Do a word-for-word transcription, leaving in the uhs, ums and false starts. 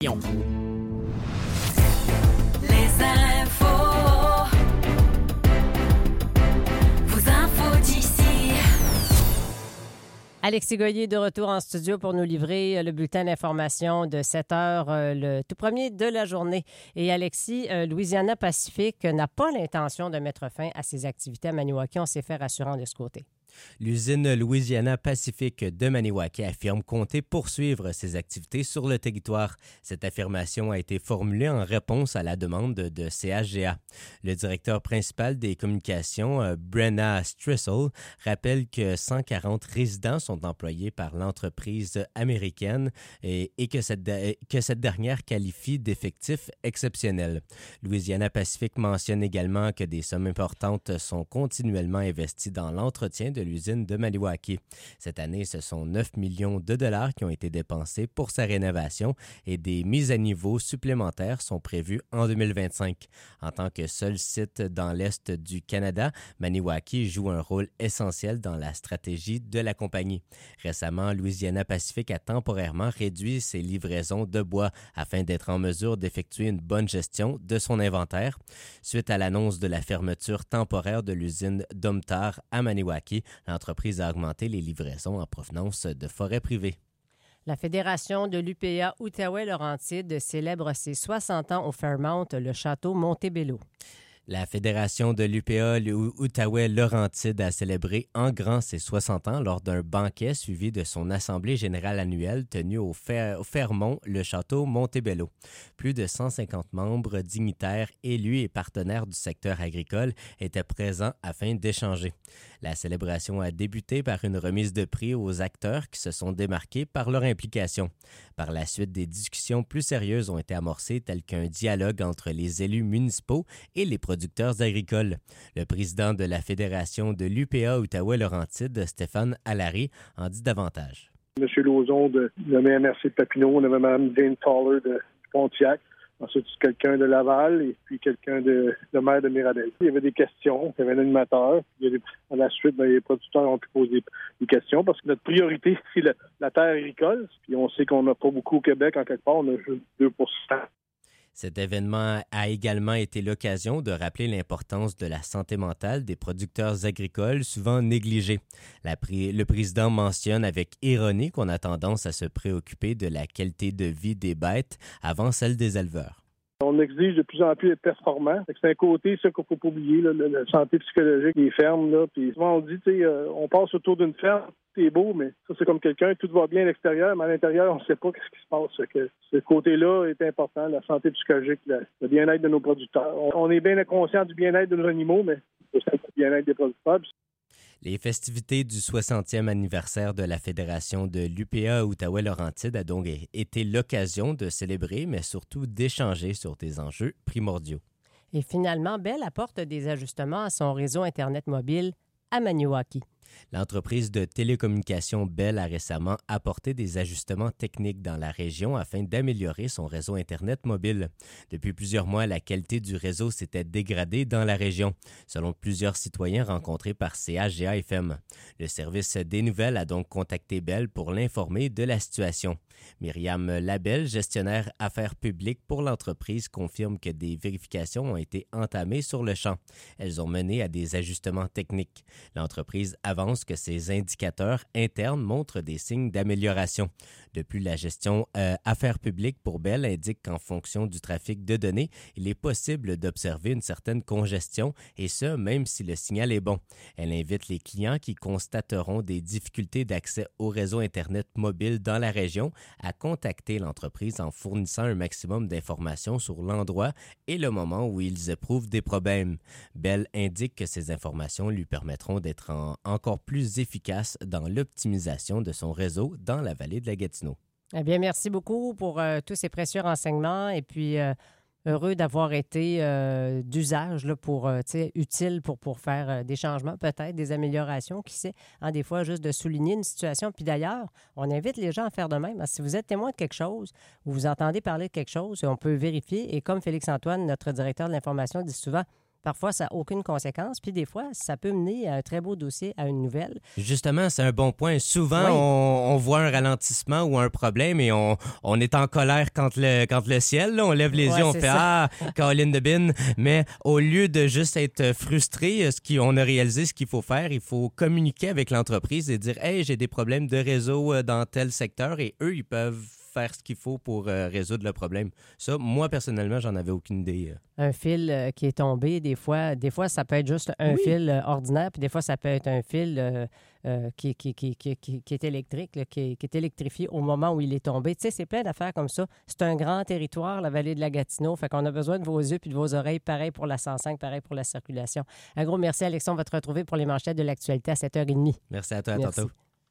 Les infos, vos infos d'ici. Alexis Goyer de retour en studio pour nous livrer le bulletin d'information de sept heures, le tout premier de la journée. Et Alexis, Louisiana Pacific n'a pas l'intention de mettre fin à ses activités à Maniwaki. On s'est fait rassurant de ce côté. L'usine Louisiana Pacific de Maniwaki affirme compter poursuivre ses activités sur le territoire. Cette affirmation a été formulée en réponse à la demande de C H G A. Le directeur principal des communications, Brenna Strissel, rappelle que cent quarante résidents sont employés par l'entreprise américaine et, et que, cette, que cette dernière qualifie d'effectifs exceptionnels. Louisiana Pacific mentionne également que des sommes importantes sont continuellement investies dans l'entretien de l'usine de Maniwaki. Cette année, ce sont neuf millions de dollars qui ont été dépensés pour sa rénovation et des mises à niveau supplémentaires sont prévues en deux mille vingt-cinq. En tant que seul site dans l'Est du Canada, Maniwaki joue un rôle essentiel dans la stratégie de la compagnie. Récemment, Louisiana Pacific a temporairement réduit ses livraisons de bois afin d'être en mesure d'effectuer une bonne gestion de son inventaire. Suite à l'annonce de la fermeture temporaire de l'usine Domtar à Maniwaki, l'entreprise a augmenté les livraisons en provenance de forêts privées. La Fédération de l'U P A Outaouais-Laurentides célèbre ses soixante ans au Fairmount, le château Montebello. La Fédération de l'U P A Outaouais-Laurentides a célébré en grand ses soixante ans lors d'un banquet suivi de son assemblée générale annuelle tenue au, Fer- au Fairmont, le château Montebello. Plus de cent cinquante membres dignitaires élus et partenaires du secteur agricole étaient présents afin d'échanger. La célébration a débuté par une remise de prix aux acteurs qui se sont démarqués par leur implication. Par la suite, des discussions plus sérieuses ont été amorcées, telles qu'un dialogue entre les élus municipaux et les producteurs agricoles. Le président de la Fédération de l'U P A Outaouais-Laurentides, Stéphane Allary, en dit davantage. Monsieur Lauzon de, de M R C de Papineau, on avait Mme Jane Toller de Pontiac, ensuite quelqu'un de Laval et puis quelqu'un de, de maire de Mirabel. Il y avait des questions, il y avait un animateur. Il y avait, à la suite, ben, les producteurs ont pu poser des, des questions parce que notre priorité, c'est le, la terre agricole. Puis on sait qu'on n'a pas beaucoup au Québec, en quelque part, on a juste deux pour cent. Cet événement a également été l'occasion de rappeler l'importance de la santé mentale des producteurs agricoles, souvent négligés. La pré- le président mentionne avec ironie qu'on a tendance à se préoccuper de la qualité de vie des bêtes avant celle des éleveurs. On exige de plus en plus d'être performants. C'est un côté, ça, qu'il ne faut pas oublier, là, la santé psychologique des fermes. Là. Puis souvent, on dit, tu sais, euh, on passe autour d'une ferme, c'est beau, mais ça, c'est comme quelqu'un, tout va bien à l'extérieur, mais à l'intérieur, on ne sait pas ce qui se passe. Que ce côté-là est important, la santé psychologique, le, le bien-être de nos producteurs. On, on est bien conscient du bien-être de nos animaux, mais c'est le bien-être des producteurs. Les festivités du soixantième anniversaire de la Fédération de l'U P A Outaouais-Laurentides a donc été l'occasion de célébrer, mais surtout d'échanger sur des enjeux primordiaux. Et finalement, Bell apporte des ajustements à son réseau Internet mobile à Maniwaki. L'entreprise de télécommunications Bell a récemment apporté des ajustements techniques dans la région afin d'améliorer son réseau Internet mobile. Depuis plusieurs mois, la qualité du réseau s'était dégradée dans la région, selon plusieurs citoyens rencontrés par C H G A F M. Le service des nouvelles a donc contacté Bell pour l'informer de la situation. Myriam Labelle, gestionnaire affaires publiques pour l'entreprise, confirme que des vérifications ont été entamées sur le champ. Elles ont mené à des ajustements techniques. L'entreprise avance que ces indicateurs internes montrent des signes d'amélioration. De plus, la gestion euh, affaires publiques pour Bell indique qu'en fonction du trafic de données, il est possible d'observer une certaine congestion, et ce, même si le signal est bon. Elle invite les clients qui constateront des difficultés d'accès au réseau Internet mobile dans la région à contacter l'entreprise en fournissant un maximum d'informations sur l'endroit et le moment où ils éprouvent des problèmes. Bell indique que ces informations lui permettront d'être en, encore plus efficace dans l'optimisation de son réseau dans la vallée de la Gatineau. Eh bien, merci beaucoup pour euh, tous ces précieux renseignements et puis euh, heureux d'avoir été euh, d'usage là, pour, euh, tu sais, utile pour, pour faire euh, des changements, peut-être des améliorations, qui sait, hein, des fois juste de souligner une situation. Puis d'ailleurs, on invite les gens à faire de même. Si vous êtes témoin de quelque chose ou vous entendez parler de quelque chose, on peut vérifier et comme Félix-Antoine, notre directeur de l'information, dit souvent, Parfois, ça n'a aucune conséquence. Puis des fois, ça peut mener à un très beau dossier, à une nouvelle. Justement, c'est un bon point. Souvent, Oui. on, on voit un ralentissement ou un problème et on, on est en colère quand le, quand le ciel, là, on lève les Ouais, yeux, on c'est fait ça. « Ah, Caroline de Bin ». Mais au lieu de juste être frustré, ce qui, on a réalisé ce qu'il faut faire, il faut communiquer avec l'entreprise et dire « Hey, j'ai des problèmes de réseau euh, dans tel secteur » et eux, ils peuvent faire ce qu'il faut pour euh, résoudre le problème. Ça, moi, personnellement, j'en avais aucune idée. Un fil euh, qui est tombé, des fois, des fois, ça peut être juste un Oui. fil euh, ordinaire, puis des fois, ça peut être un fil euh, euh, qui, qui, qui, qui, qui, qui est électrique, là, qui, est, qui est électrifié au moment où il est tombé. Tu sais, c'est plein d'affaires comme ça. C'est un grand territoire, la vallée de la Gatineau, fait qu'on a besoin de vos yeux puis de vos oreilles, pareil pour la cent cinq, pareil pour la circulation. Un gros merci, Alexandre. On va te retrouver pour les manchettes de l'actualité à sept heures trente. Merci à toi, à Merci. tantôt.